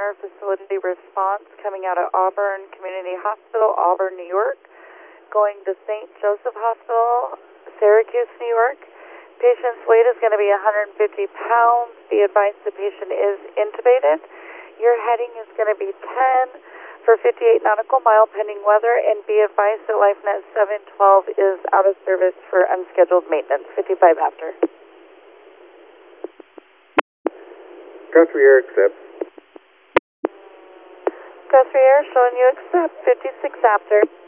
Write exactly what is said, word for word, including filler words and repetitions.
Center facility response coming out of Auburn Community Hospital, Auburn, New York, going to Saint Joseph Hospital, Syracuse, New York. Patient's weight is going to be one hundred fifty pounds. Be advised the patient is intubated. Your heading is going to be ten for fifty-eight nautical mile pending weather, and be advised that LifeNet seven twelve is out of service for unscheduled maintenance, fifty-five after. Guthrie Air accepts. Guthrie Air showing you accept, fifty-six after.